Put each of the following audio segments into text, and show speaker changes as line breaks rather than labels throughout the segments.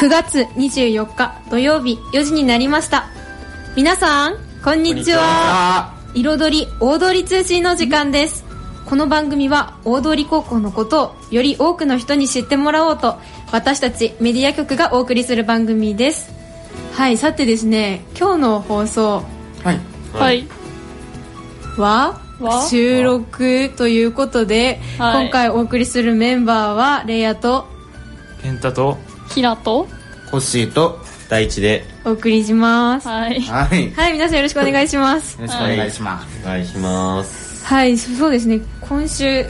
9月24日土曜日4時になりました。皆さんこんにちは。彩り大通通信の時間です。この番組は大通高校のことをより多くの人に知ってもらおうと、私たちメディア局がお送りする番組です。はい、さてですね、今日の放送は収録ということで、今回お送りするメンバーはレイヤと
ケンタと
キラと
コッシーと
大地で
お送りします。
はい、
皆さんよろしくお願いします。
よろしくお願いします。
お願いします。
はい、そうですね、今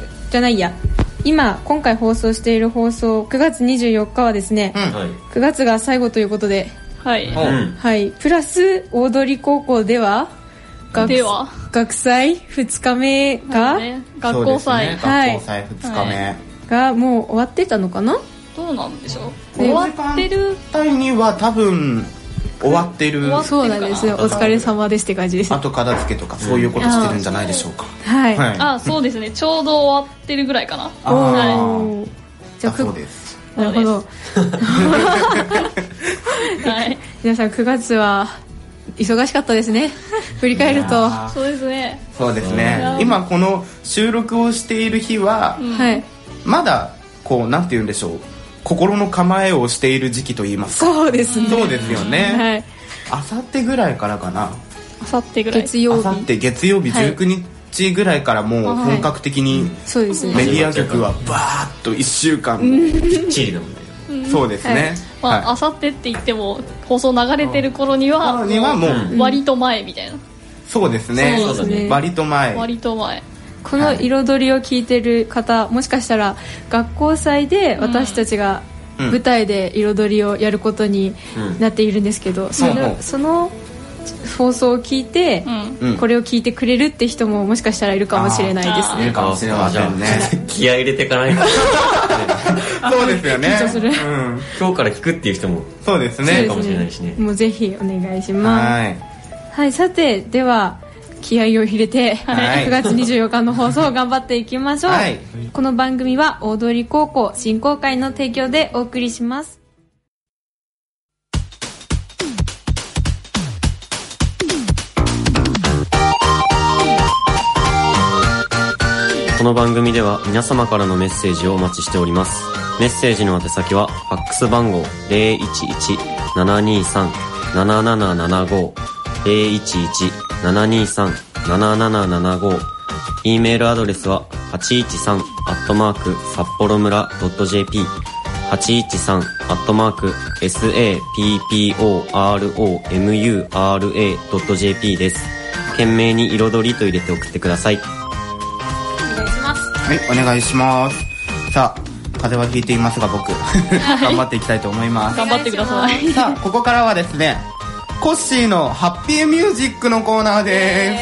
回放送している放送9月24日はですね、9月が最後ということで、はい、プラス大通高校では学祭2日目が、
学校祭、
学校祭2日目
がもう終わってたのかな。
どうなんでしょう。終わってる
体には多分終わってる。
そうなんですよ。お疲れ様ですって感じです。
あと片付けとかそういうことしてるんじゃないでしょうか。
あ、そうですね、ちょうど終わってるぐらいかな。
じゃあそうです。
なるほど。皆さん9月は忙しかったですね。振り返ると。
そうですね。
そうですね。今この収録をしている日は、まだこうなんて言うんでしょう、心の構えをしている時期といいますか。
そうですね。
そうですよね。あさってぐらいからかな。
あさってぐらい。
月曜日19日ぐらいからもう本格的にメディア局はバーッと1週間
きっちりだもんね。
そうですね。
あさってって言っても放送流れてる頃にはもう割と前みたいな。
そうですね。割と前。
この彩りを聞いてる方、もしかしたら学校祭で私たちが舞台で彩りをやることになっているんですけど、その放送を聞いて、これを聞いてくれるって人ももしかしたらいるかもしれないですね。
いるかもしれませんね。
気合い入れていかないと。
そうですよね。
緊張する。
今日から聞くっていう人も
そうですね。
かもしれないしね。
もうぜひお願いします。はい、さてでは気合を入れて9月24日の放送を頑張っていきましょう。この番組は大通高校振興会の提供でお送りします。
この番組では皆様からのメッセージをお待ちしております。メッセージの宛先はファックス番号 011-723-7775 011-723-7775、 E メールアドレスは813@sapporo-mura.jp 813@sapporo-mura.jp です。懸命に彩りと入れて送ってください。
はい、お願いします。さあ、風邪はひいていますが僕頑張っていきたいと思います。
頑張ってください。
さあ、ここからはですね、コッシーのハッピーミュージックのコーナーです。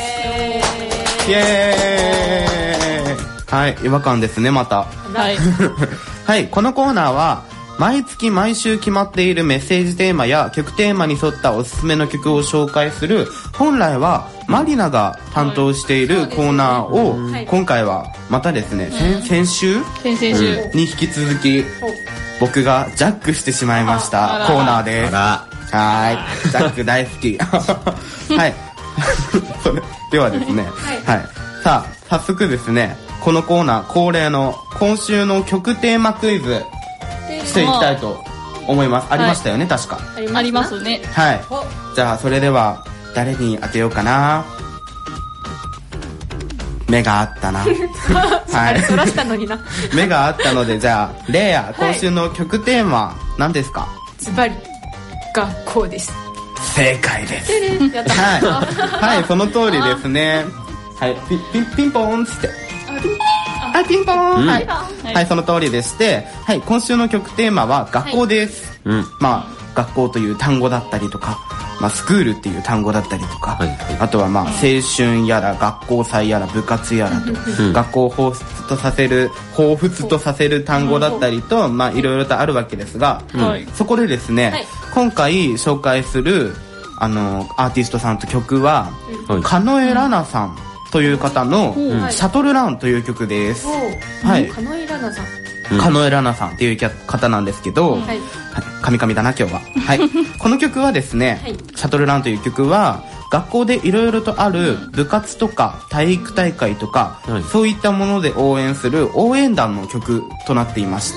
イエーイ。はい、違和感ですね、また。はい、このコーナーは毎月毎週決まっているメッセージテーマや曲テーマに沿ったおすすめの曲を紹介する、本来はマリナが担当しているコーナーを、今回はまたですね、先週に引き続き僕がジャックしてしまいましたコーナーです。はい、ジャック大好き。はい。ではですね、さあ早速ですね、このコーナー恒例の今週の曲テーマクイズしていきたいと思います。ありましたよね、確か。
ありますね。
はい。じゃあそれでは誰に当てようかな。目があったな。
はい。そらしたのにな。
目があったので、じゃあレイヤ、今週の曲テーマ何ですか？
ズバリ学校です。
正解です。はい、その通りですね。はい、ピンポーンって。ピンポーン。はい、その通りでして、はい、今週の曲テーマは学校です。まあ学校という単語だったりとか、まあスクールっていう単語だったりとか、あとはまあ青春やら学校祭やら部活やらと、学校を彷彿とさせる単語だったりと、まあいろいろとあるわけですが、そこでですね、今回紹介するアーティストさんと曲は、狩野ラナさんという方のシャトルランという曲です。はい。
狩野ラナさん。
狩野ラナさんっていう方なんですけど、 カミカミだな今日は。はい。この曲はですね、シャトルランという曲は、学校でいろいろとある部活とか体育大会とか、そういったもので応援する応援団の曲となっていまして、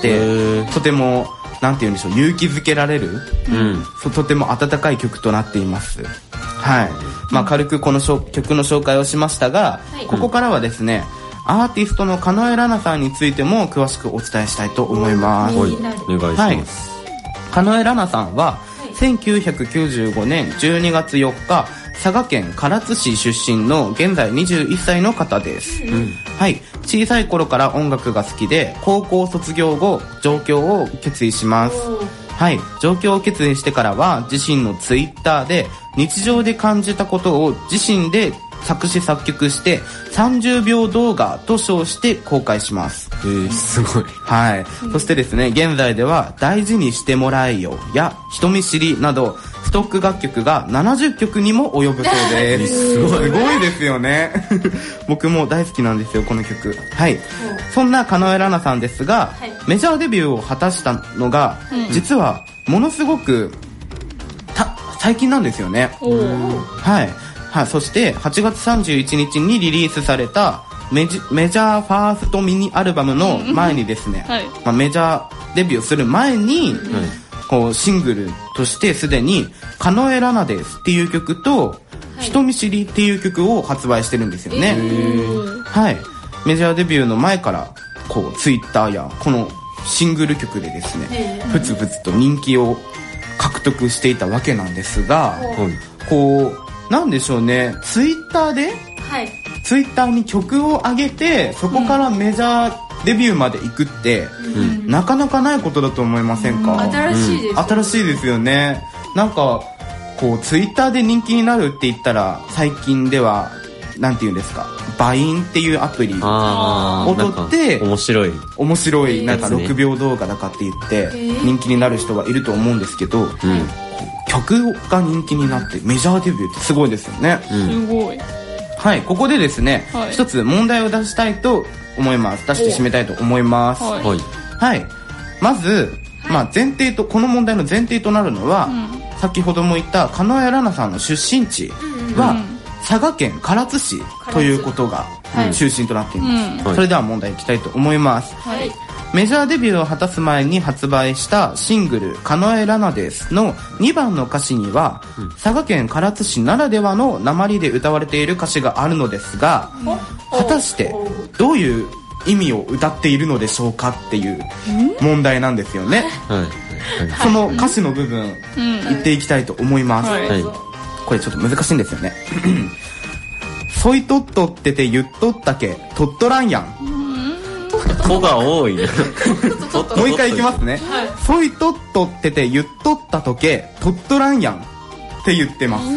とても、なんて言うんでしょう、勇気づけられる、とても温かい曲となっています。はい。まあ軽くこの曲の紹介をしましたが、ここからはですね、アーティストの狩野恵ラナさんについても詳しくお伝えしたいと思います。
お願いします。
狩野恵ラナさんは、1995年12月4日、佐賀県唐津市出身の現在21歳の方です。はい。小さい頃から音楽が好きで、高校卒業後、上京を決意します。はい。上京を決意してからは、自身のツイッターで、日常で感じたことを自身で作詞作曲して30秒動画と称して公開します。
すごい。
はい。そしてですね、現在では大事にしてもらえよや人見知りなどストック楽曲が70曲にも及ぶそうです。すごいですよね。僕も大好きなんですよ、この曲。はい。そんな狩野恵ラナさんですが、メジャーデビューを果たしたのが、実はものすごく最近なんですよね。はい。はい、そして8月31日にリリースされたメジャーファーストミニアルバムの前にですね、まあ、メジャーデビューする前に、こうシングルとしてすでに「狩野恵ラナです」っていう曲と「人見知り」っていう曲を発売してるんですよね。はい。メジャーデビューの前からこうツイッターやこのシングル曲でですね、ふつふつと人気を獲得していたわけなんですが、こうなんでしょうね、ツイッターで、ツイッターに曲を上げてそこからメジャーデビューまで行くって、なかなかないことだと思いませんか？
新しいです、
新しいですよね。なんかこうツイッターで人気になるって言ったら最近ではなんて言うんですか、バインっていうアプリを取って
面白い
なんか6秒動画だかって言って人気になる人はいると思うんですけど、曲が人気になってメジャーデビューってすごいですよね。
すごい。
はい。ここでですね、一つ問題を出したいと思います。出して締めたいと思います。はい。まず、まあ前提と、この問題の前提となるのは、先ほども言った狩野恵ラナさんの出身地は佐賀県唐津市ということが中心となっています。それでは問題いきたいと思います。メジャーデビューを果たす前に発売したシングル「狩野恵ラナです」の2番の歌詞には、佐賀県唐津市ならではの訛りで歌われている歌詞があるのですが、果たしてどういう意味を歌っているのでしょうかっていう問題なんですよね。その歌詞の部分言っていきたいと思います。これちょっと難しいんですよね。そいとっとってて言っとったけとっとらんやん。
とが多いね。
もう一回いきますね。そいとっとってて言っとったとけとっとらんやんって言ってます。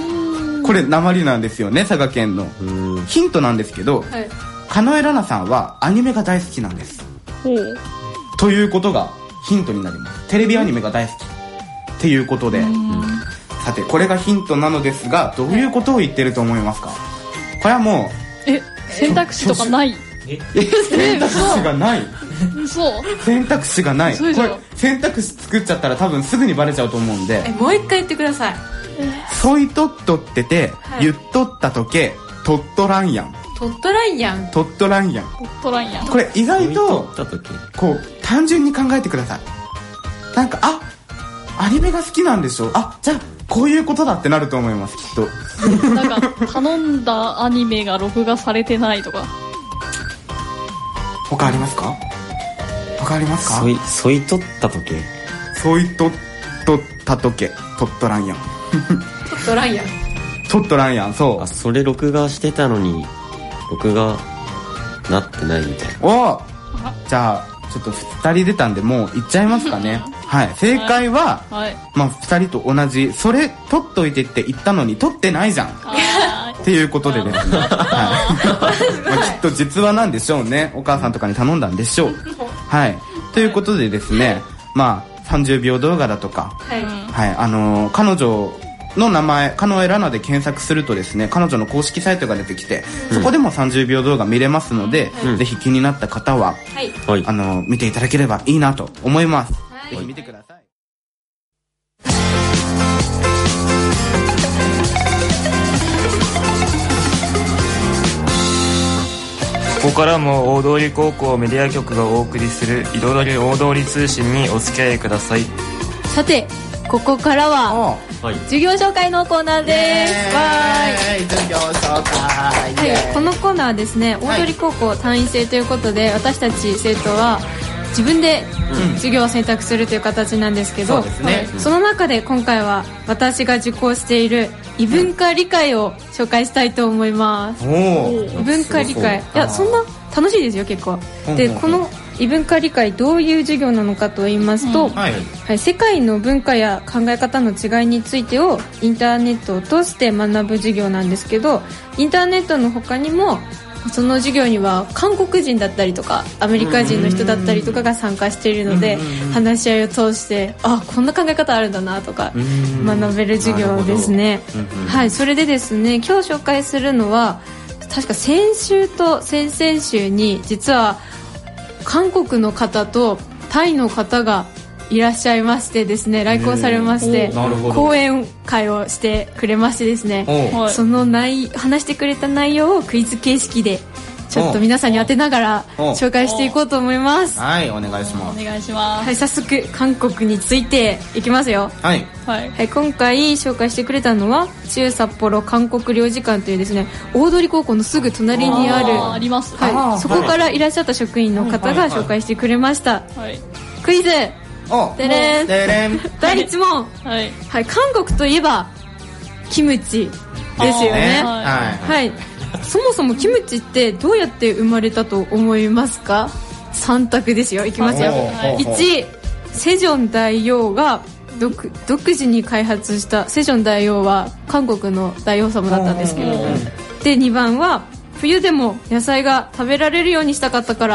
これ訛りなんですよね、佐賀県の。ヒントなんですけど、狩野恵ラナさんはアニメが大好きなんです。ということがヒントになります。テレビアニメが大好きっていうことで、さてこれがヒントなのですが、どういうことを言ってると思いますか？これはも
う選択肢とかない。
選択肢がない。選択肢がない。これ選択肢作っちゃったら多分すぐにバレちゃうと思うんで、
もう一回言ってください。
そいとっとってて言っとったとけとっとらんやん。
とっとらんやん。
とっとらんやん。これ意外とこう単純に考えてください。なんかアニメが好きなんでしょ、じゃあこういうことだってなると思います、きっ
と。なんか頼んだアニメが録画されてないとか。
他ありますか？他ありますか？
そいとったとけ
そいとっとったとけとっとらんやん。
とっとらんやん。
とっとらんやん。そう。
それ録画してたのに録画なってないみたい
な。じゃあちょっと2人出たんでもういっちゃいますかね。はい。正解は、まあ2人と同じ、それ取っといてって言ったのに取ってないじゃんっていうことでですね。まあきっと実話なんでしょうね。お母さんとかに頼んだんでしょう。はい。ということでですね、まあ30秒動画だとか、彼女の名前狩野恵ラナで検索するとですね、彼女の公式サイトが出てきて、そこでも30秒動画見れますので、ぜひ気になった方は、見ていただければいいなと思います。ぜひ見てください。
からも大通高校メディア局がお送りする彩り大通り通信にお付き合いください。
さてここからは授業紹介のコーナーです。
授業紹介、
はい、このコーナーはですね、大通高校単位制ということで、私たち生徒は自分で授業を選択するという形なんですけど、その中で今回は私が受講している異文化理解を紹介したいと思います。異文化理解、いやそんな楽しいですよ結構。でこの異文化理解どういう授業なのかと言いますと、世界の文化や考え方の違いについてをインターネットを通して学ぶ授業なんですけど、インターネットの他にもその授業には韓国人だったりとかアメリカ人の人だったりとかが参加しているので、話し合いを通してこんな考え方あるんだなとか学べる授業ですね。はい、それでですね、今日紹介するのは確か先週と先々週に実は韓国の方とタイの方がいらっしゃいましてですね、来校されまして講演会をしてくれましてですね、その話してくれた内容をクイズ形式でちょっと皆さんに当てながら紹介していこうと思います。
はい、お願いします。
お願いします。
はい、早速韓国についていきますよ。
はい、
今回紹介してくれたのは中札幌韓国領事館というですね、大通高校のすぐ隣にある
あります、
そこからいらっしゃった職員の方が紹介してくれました。クイズでれん第1問、韓国といえばキムチですよね。そもそもキムチってどうやって生まれたと思いますか？3択ですよ。いきますよ。1、セジョン大王が独自に開発した。セジョン大王は韓国の大王様だったんですけど、で2番は冬でも野菜が食べられるようにしたかったから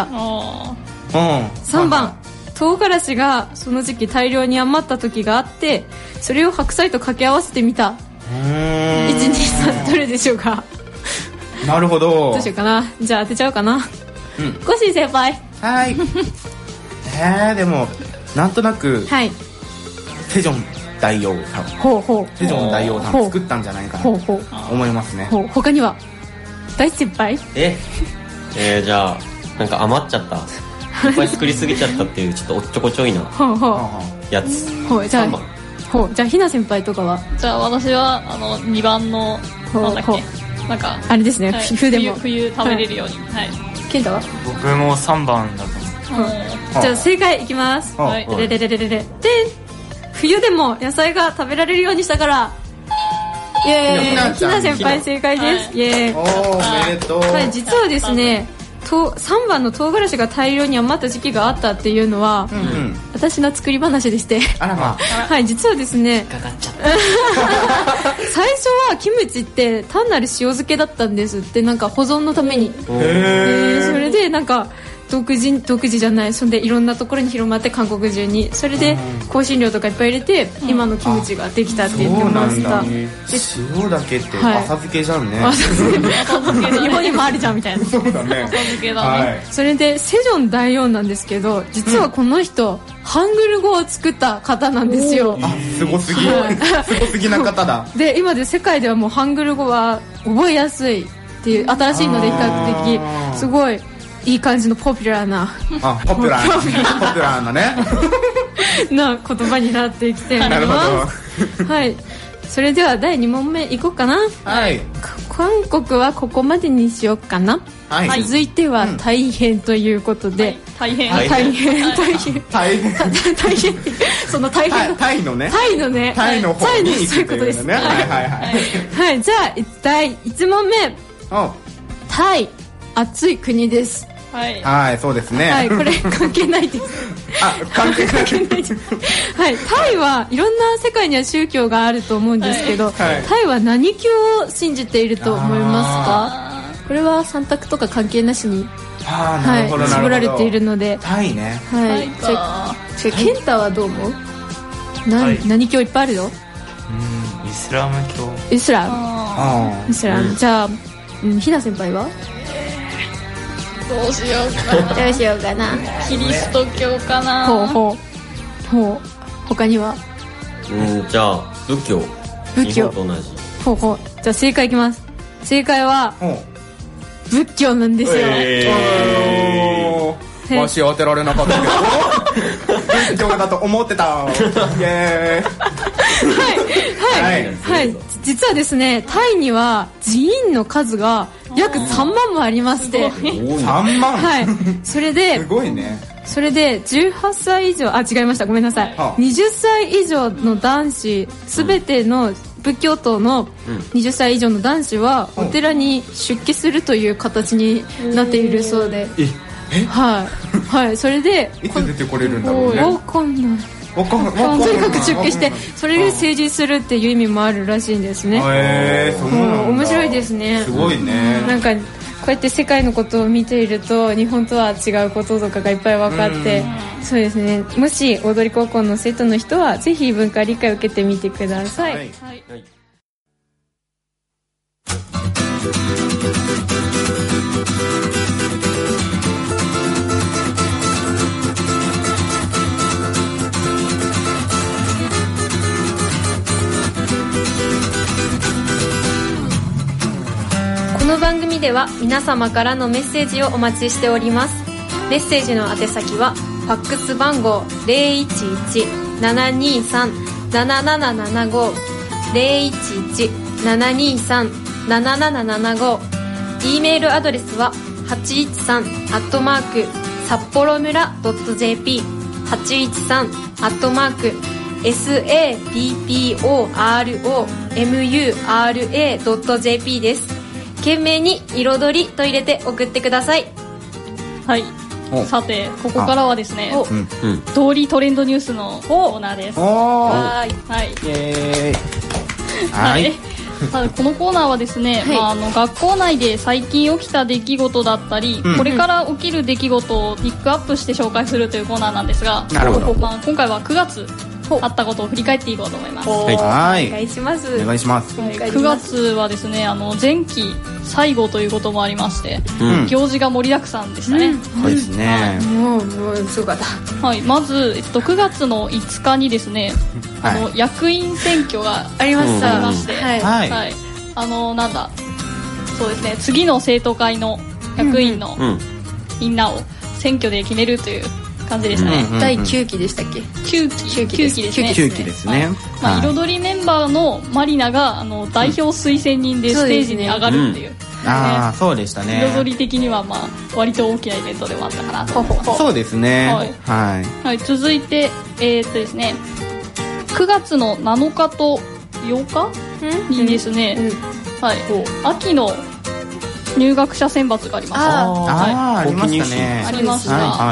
。3番、唐辛子がその時期大量に余った時があって、それを白菜と掛け合わせてみた。1、2、3、どれでしょうか？
なるほど。
どうしようかな。じゃあ当てちゃおうかな。コッシー先輩。
はい。でもなんとなくセジョン大王さん、セジョン大王さん作ったんじゃないかなと思いますね。
他には大先輩？
じゃあなんか余っちゃった。いっぱい作りすぎちゃったっていうちょっとおっちょこちょいなやつ。
じゃあひな先輩とかは？
じゃあ私は2番のなんだっけ、なんか
あれですね、
冬食べれるように。
ケンタは？
僕も3番だと思う。
じゃあ正解いきます。で冬でも野菜が食べられるようにしたから。イエーイ、ひな先輩正解です。イエーイ、
おめでとう。
実はですね、3番の唐辛子が大量に余った時期があったっていうのは、私の作り話でして、実はですね、最初はキムチって単なる塩漬けだったんですって、なんか保存のために。それでなんか独自じゃない、それでいろんなところに広まって韓国中に、それで香辛料とかいっぱい入れて今のキムチができたって言ってました。
塩だけって浅漬けじゃんね。
日本にもあるじゃんみたいな。
そうだね。
浅漬けだね。
それでセジョン大王なんですけど、実はこの人ハングル語を作った方なんですよ。
すごすぎな方だ。
で今で世界ではもうハングル語は覚えやすいっていう、新しいので比較的すごいいい感じのポピュラーな
ポピュラーなね
な言葉になってきております。はい、それでは第2問目いこうかな。韓国はここまでにしようかな。続いては大変ということで、
大変
その大変
タイの
方にそういうことですね。じゃあ第1問目、タイ暑い国です。
そうですね。
これ関係ないです。
関係ないです。
タイはいろんな世界には宗教があると思うんですけど、タイは何教を信じていると思いますか？これは3択とか関係なしに絞られているので。
タイね。
じゃあケンタはどう思う？何教いっぱいあるよ。
イスラム教。
イスラム。じゃあひな先輩は？
どうしようかな。キリスト教かな。
他には？
じゃあ仏教。日本と同じ。
じゃあ正解いきます。正解は仏教なんですよ。
わし当てられなかったけど仏教だと思ってた。イエーイ。
はい、実はですね、タイには寺院の数が約3万もありまして、
3万、
はい、それで、
すごいね。
それで18歳以上、違いました、ごめんなさい、20歳以上の男子、すべての仏教徒の20歳以上の男子はお寺に出家するという形になっているそうで、はい、それで
いつ出てこれるんだろうね。
わかんない。とにかく出家して、それで成人するっていう意味もあるらしいんですね。
そうなんだ。
面白いですね。
すごいね。
なんかこうやって世界のことを見ていると、日本とは違うこととかがいっぱい分かって、そうですね、もし大通高校の生徒の人はぜひ文化理解を受けてみてください。はい、この番組では皆様からのメッセージをお待ちしております。メッセージの宛先はファックス番号 011-723-7775 011-723-7775、 E メールアドレスは813@sapporomura.jp 813@sapporomura.jp です。懸命に彩りと入れて送ってください。
はい、さてここからはですね、通りトレンドニュースのコーナーです。はい、はい、このコーナーはですね、学校内で最近起きた出来事だったり、これから起きる出来事をピックアップして紹介するというコーナーなんですが、今回は9月あったことを振り返っていこうと思います。
お願いします。
お願いします。
9月はですね、前期最後ということもありまして、行事が盛りだくさんでしたね。
そうですね。
もうすごかった。
はい、まず、9月の5日にですね、役員選挙が
ありました。
はい、なんだ、そうですね、次の生徒会の役員のみんなを選挙で決めるという感じでしたね。
第9期でしたっけ？9期ですね。
9期ですね。
彩りメンバーのマリナが代表推薦人でステージに上がるっていう。
そうでしたね。
彩り的には割と大きなイベントでもあったかなと。
そうですね。
はい。続いてですね、9月の7日と8日にですね、秋の入学者選抜がありました。
ありましたね。
ありました。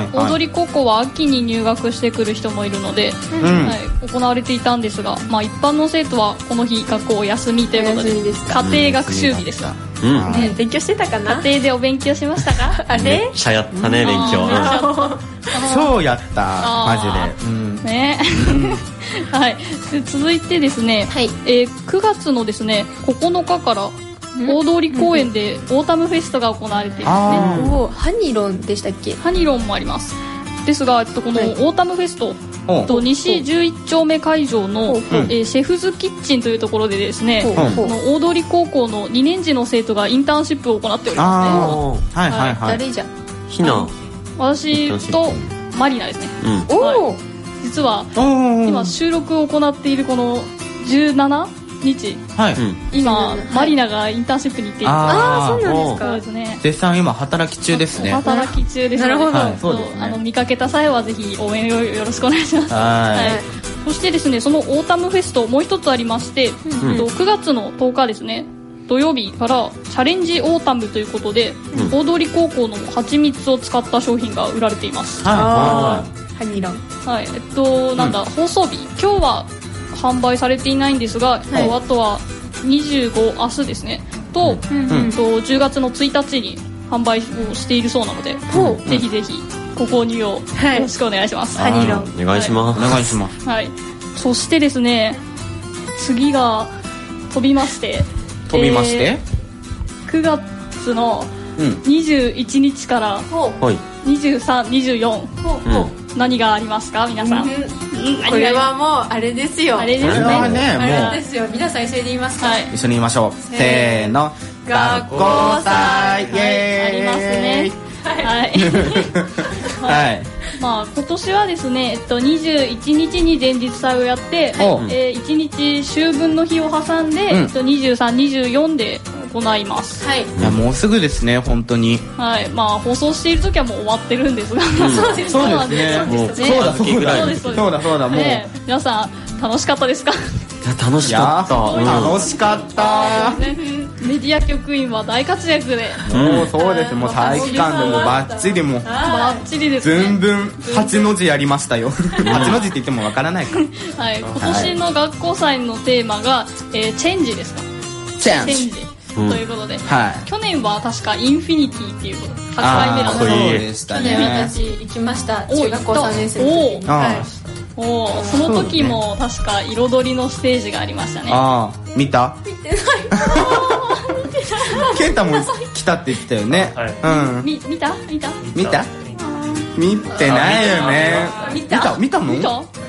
大通高校は秋に入学してくる人もいるので、行われていたんですが、一般の生徒はこの日学校お休みということで、家庭学習日でした。
勉強してたかな？
家庭でお勉強しましたか？
あれ？めっちゃやったね、勉強。
超やった、マジで。
ね。はい。続いてですね、9月のですね、9日から大通公園でオータムフェストが行われていますね。
ハニロンでしたっけ？
ハニロンもあります。ですが、このオータムフェスト、西11丁目会場の、シェフズキッチンというところでですね、この大通高校の2年次の生徒がインターンシップを行っておりますね。
誰じゃ？
ひな。
私とマリナですね。実は今収録を行っているこの17日、今マリナがインターンシップに行っている。
そうなんですか。
そうですね。
絶賛今働き中ですね。
働き中です。
なるほど。
見かけた際はぜひ応援をよろしくお願いします。そしてですね、そのオータムフェストもう一つありまして、9月の10日ですね、土曜日からチャレンジオータムということで、大通高校の蜂蜜を使った商品が売られています。
ハニロン。
放送日、今日は販売されていないんですが、あとは25、明日ですね、と、10月の1日に販売をしているそうなので、ぜひぜひご購入をよろしくお願いします。
ハニロン
お願いします。
お願いします。
そしてですね、次が飛びまして、9月の21日から23、24、何がありますか皆さん？
これはもうあれですよ。
あれですね。
あれですよ。皆さん一緒に言いますか？
一緒に言いましょう。せーの。 学校祭、イエーイ、
ありますね。はい。まあ今年はですね、21日に前日祭をやって、1日秋分の日を挟んで、23、24で行います。
はい。いやもうすぐですね、本当に。
はい。まあ放送している時はもう終わってるんですが、
そうですね。そうだもう。
皆さん楽しかったですか？
楽しかった。
楽しかった。
メディア局員は大活躍で。
そうです。もう体育館でもバッチリも。
バッチリですね。
ずんぶん8の字やりましたよ。8の字って言ってもわからないか。
はい。今年の学校祭のテーマがチェンジですか？
チェンジ。
ということで、去年は確かインフィニティっていうこと8回目だった。
そうでしたね。
去年私行きました。中学校3年生の時。
その時も確か彩りのステージがありましたね。
見た？
見てない。
ケンタも来たって言ってたよね。
見た？
見てないよね。見たの？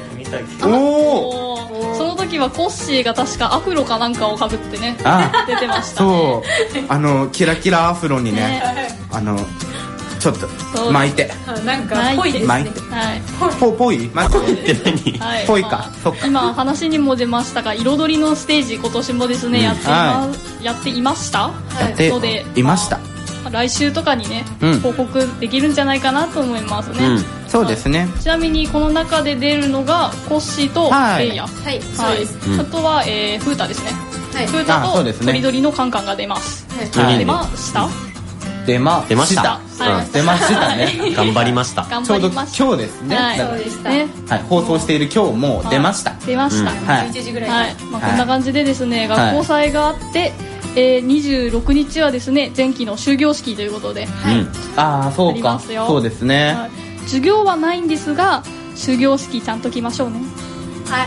その時はコッシーが確かアフロかなんかをかぶってね、出てました。
そうキラキラアフロにね、ちょっと巻いて、
なんかぽいですね。
ぽい？巻いて何？ぽいか。
今話にも出ましたが、彩りのステージ今年もですねやっていました。
やっていました。
来週とかにね報告できるんじゃないかなと思いますね。
そうですね。
ちなみにこの中で出るのがコッシーとレイヤ。
はい、そうです。
あとはフータですね。フータととりどりのカンカンが出ます。出ました？
出ましたね。
頑張りました。
ちょうど今日ですね。
そうでしたね。
放送している今日も出ました。
11時ぐらい。
こんな感じでですね、学校祭があって26日はですね前期の終業式ということで、
そうか、そうですね。
授業はないんですが終業式ちゃんと来ましょうね。
はい。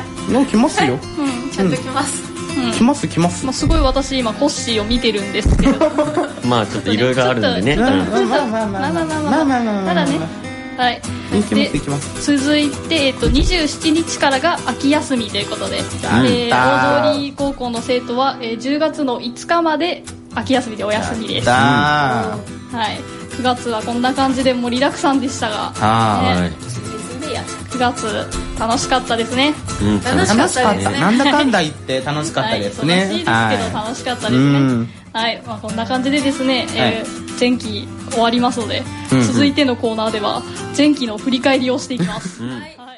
来ますよ。
ちゃんと来ます。
来ます。
すごい私今コッシーを見てるんですけど、
まあちょっといろいろあるんでね。
ただね。はい。
行きます。
続いて27日からが秋休みということで、大通高校の生徒は10月の5日まで秋休みでお休みです。はい。9月はこんな感じで盛りだくさんでしたが、9月楽しかったですね。
楽しかった。
なんだかんだ言って楽しかったですね。
忙しいですけど楽しかったですね。はい。こんな感じでですね、前期終わりますので、続いてのコーナーでは前期の振り返りをしていきます。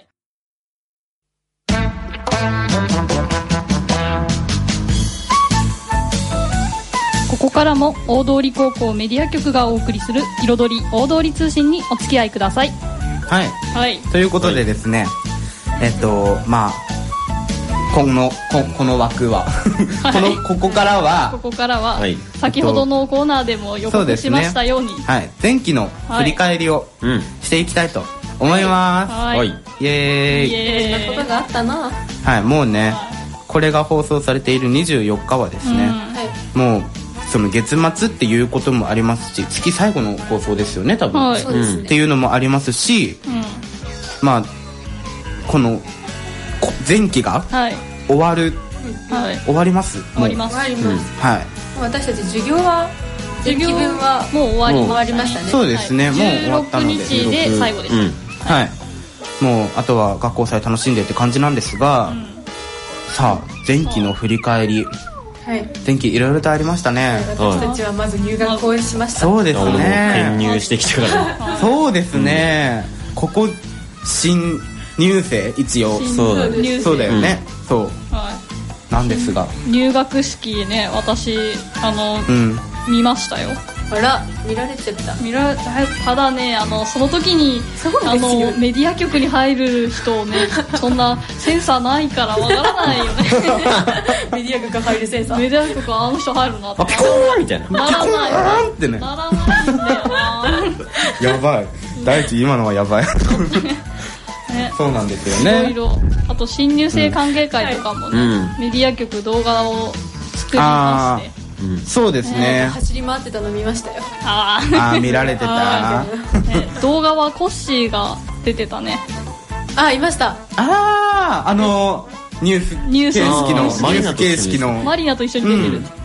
ここからも大通高校メディア局がお送りする彩り大通通信にお付き合いください。
はい。ということでですね、まあこの枠はここからは
先ほどのコーナーでも予告しましたように、
前期の振り返りをしていきたいと思います。イエーイ。
そんなことがあったな。
はい。もうね、これが放送されている24日はですね、もうその月末っていうこともありますし、月最後の放送ですよね多分、っていうのもありますし、まあこの前期が終わる、終わります。
終わります。
私たち授業は前期分は
もう終
わりましたね。
そうですね。もう終わったので
16日で最後です。
もうあとは学校祭楽しんでって感じなんですが、さあ前期の振り返り。前期いろいろとありましたね。
私たちはまず入学をしました。
そうですね。
転入してきてから
そうですね。ここ新入生一応そうだよね。そうなんですが、
入学式ね、私見ましたよ。
あら、見られちゃった。
ただね、その時にメディア局に入る人をね、そんなセンサーないからわからないよね。
メディア局が入るセンサー。
メディア局あの人入るなって。
ピコーンみたいな。
ならない。
ってね。
ならないんだよな。
やばい。第一今のはやばい。そうなんですよね。
いろいろ。あと新入生歓迎会とかもね、メディア局動画を作りまして。
そうですね。
走り回ってたの見ましたよ。
見られてた。
動画はコッシーが出てたね。
いました。
ニュース形式の
マリナと一緒に出てる。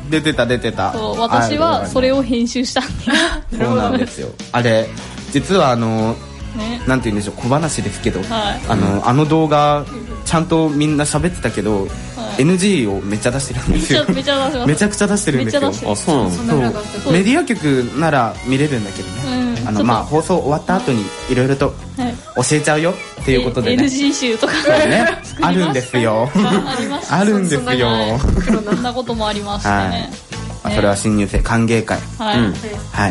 出てた
そう、私はそれを編集したんで。
そうなんですよ。あれ実はなんて言うんでしょう、小話ですけど、あの動画ちゃんとみんな喋ってたけど、NG をめっちゃ出してるんですよ。めちゃくちゃ出してるんですよ。
あ、そうなの。
そう、メディア局なら見れるんだけどね、まあ放送終わった後にいろいろと教えちゃうよっていうことでね、
NG 集とか
ねあるんですよ。あるんですよ。
そんなこともありましたね。
それは新入生歓迎会、はい、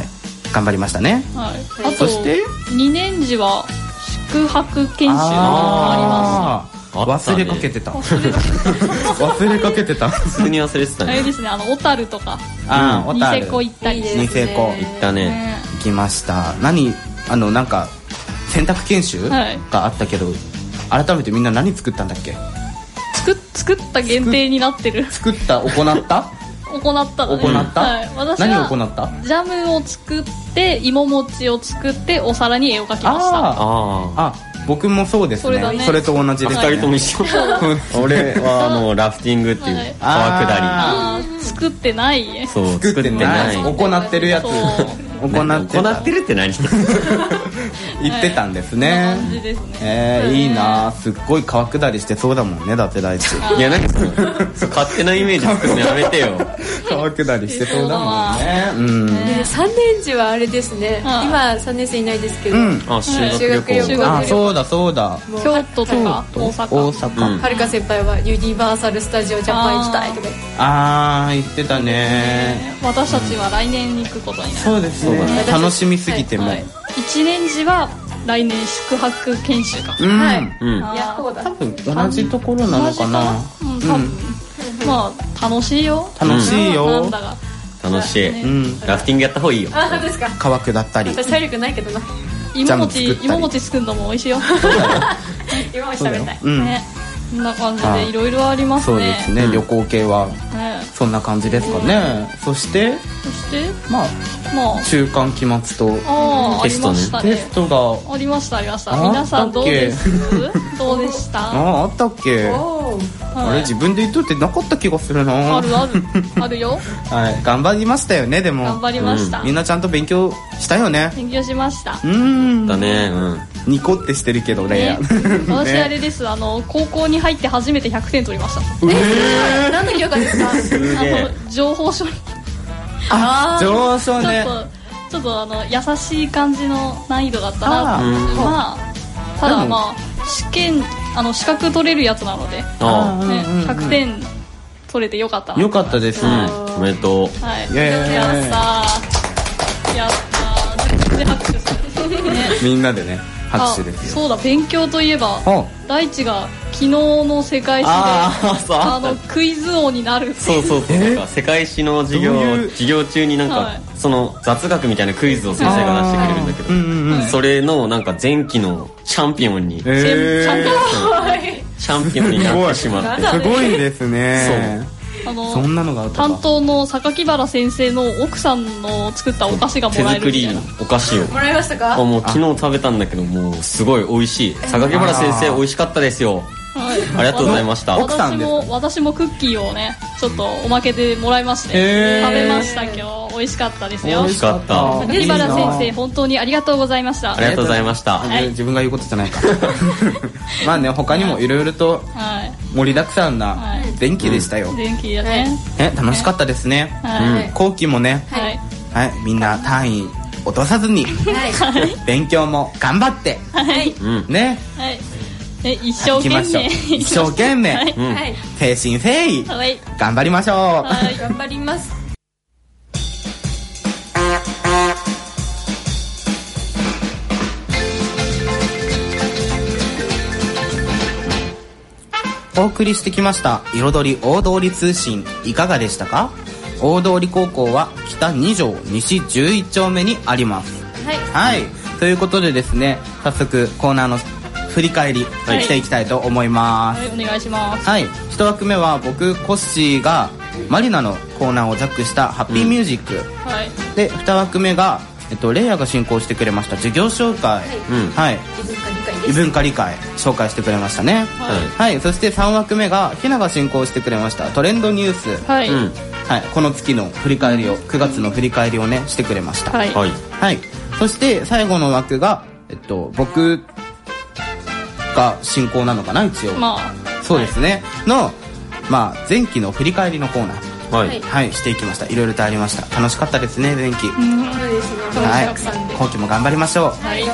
頑張りましたね。
あと2年時は宿泊研修がありました。
忘れかけてた。忘れかけてた。
普通に忘れてたね。
あれですね、小樽とか
小樽、
ニセコ行ったり、
ニセコ
行ったね。
行きました。なんか選択研修があったけど、改めてみんな何作ったんだっけ？
作った限定になってる。
行った、
行ったのね。私は
何行った？
ジャムを作って芋餅を作ってお皿に絵を描きました。
僕もそうですね。それと同じです。
2人とも一緒。俺はラフティングっていう川下
り。作ってない。
そう、作ってない。
行ってるやつ。行
ってるって何？
言ってたんですね。いいな、すっごい川下りしてそうだもんね、だって大地。
いや、なんか勝手なイメージ作るのやめてよ。
川下りしてそうだもん
ね。3年時はあれですね、今3年生いないですけど、
修学旅
行。そうだ、
京都とか大
阪。はるか先輩はユニバーサル・スタジオ・ジャパン行きたいとか
言ってたね。
私たちは来年に行くことになる。
そうですね、楽しみすぎても。
1年時は来年宿泊研修か。
多分同じところなのかな。
まあ楽しいよ。
楽しいよ。
楽しい。ラフティングやった方がいいよ。
そうですか。
川下ったり。
私体力ないけどな。
芋餅作るのも美味しいよ。
芋餅食べたい。
こんな感じでいろいろありますね。
そうですね、旅行系はそんな感じですかね。そしてまあ中間期末と
テストね。
テストが
ありました。皆さんどうです？どうでした？
あったっけ？あれ自分で言っといてなかった気がするな。
あるよ。
頑張りましたよね。でも
頑張りました。
みんなちゃんと勉強したよね。
勉強しました。
だね。
ニコってしてるけどね。
私あれです。高校に入って初めて100点取りました。
何の教科ですか？
情報書に。
情報書ね。
ちょっと優しい感じの難易度だったな。ただ資格取れるやつなので100点取れてよかったな。
よかったですね。
おめでとう。
やった全然拍手する。
みんなでね拍手ですよ。
そうだ、勉強といえば大地が昨日の世界史でクイズ王になる。
そう世界史の授業中になんかその雑学みたいなクイズを先生が出してくれるんだけど、それのなんか前期のチャンピオンになってしまって。
すごいですね。そんなのがあったか。
担当の榊原先生の奥さんの作ったお菓子がもらえるみたいな。
手作りお菓子を
もらいましたか？
もう昨日食べたんだけど、もうすごい美味しい。榊原先生美味しかったですよ。ありがとうございました。
私もクッキーをねちょっとおまけでもらいまして、食べました。今日美味しかったですよ。
美味しかった。
榊原先生本当にありがとうございました。
ありがとうございました。
自分が言うことじゃないか。まあね、他にもいろいろと盛りだくさんな前期でしたよ。
前期だね。
楽しかったですね。後期もね、みんな単位落とさずに勉強も頑張ってね。
一生懸命
誠心誠意頑張りましょう。
頑張ります。
お送りしてきました彩り大通り通信、いかがでしたか？大通高校は北2条西11丁目にあります。はい、ということでですね、早速コーナーの振り返りしていきたいと思います。
お願いします。
1枠目は僕コッシーがマリナのコーナーをジャックしたハッピーミュージック、で2枠目がレイヤが進行してくれました授業紹介、異文化理解紹介してくれましたね。そして3枠目がひなが進行してくれましたトレンドニュース、 はい、この月の振り返りを、9月の振り返りをねしてくれました。
はい、
はい、そして最後の枠が僕が進行なのかな、一応。そうですね、の前期の振り返りのコーナー、はい、していきました。いろいろとありました。楽しかったですね、前期。
そうですね。
はい、後期も頑張りましょう。はい、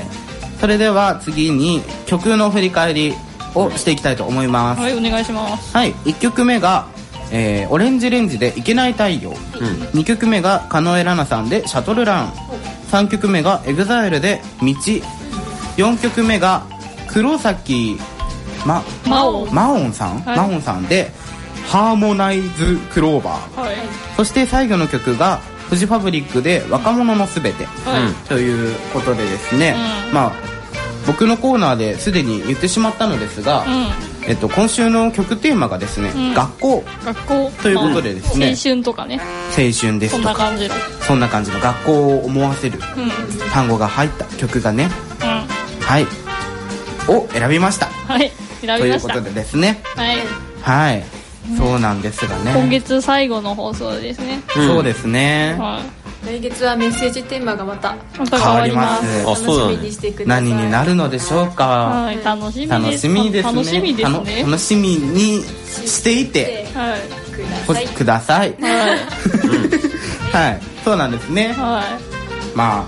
それでは次に曲の振り返りをしていきたいと思います。
はい、お願いします。
はい、1曲目が、オレンジレンジでいけない太陽、2曲目がカノエラナさんでシャトルラン、3曲目がエグザイルで道、4曲目が黒崎マオンさんでハーモナイズクローバー、そして最後の曲がフジファブリックで若者のすべて、ということでですね、僕のコーナーですでに言ってしまったのですが、今週の曲テーマがですね、学校ということでですね、
青春とかね、
青春ですとかそんな感じの学校を思わせる単語が入った曲がね、はいを選びました。ということでですね、はい、そうなんですがね、
今月最後の放送ですね。
そうですね、
来月はメッセージテーマがまた
変わります。
楽しみにしてください。
何になるのでしょうか。
楽しみですね。
楽しみにしていてください。はい、そうなんですね。今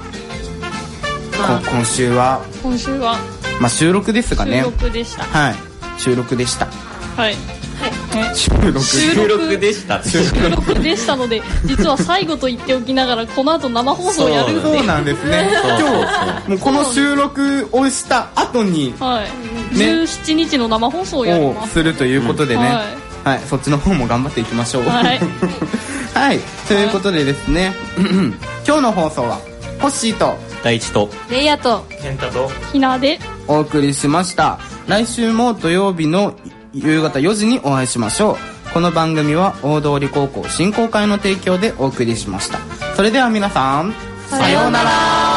週は収録ですがね。収録でした。はい、収録でした。収録でしたので、実は最後と言っておきながらこの後生放送やるんで。そうなんですね。今日もうこの収録をした後に
17日の生放送をやります。
するということでね、はい、そっちの方も頑張っていきましょう。はい、ということでですね、今日の放送はコッシーと
大地と
レイヤと
ケンタと
ひなで
お送りしました。来週も土曜日の夕方4時にお会いしましょう。この番組は大通高校振興会の提供でお送りしました。それでは皆さん、さようなら。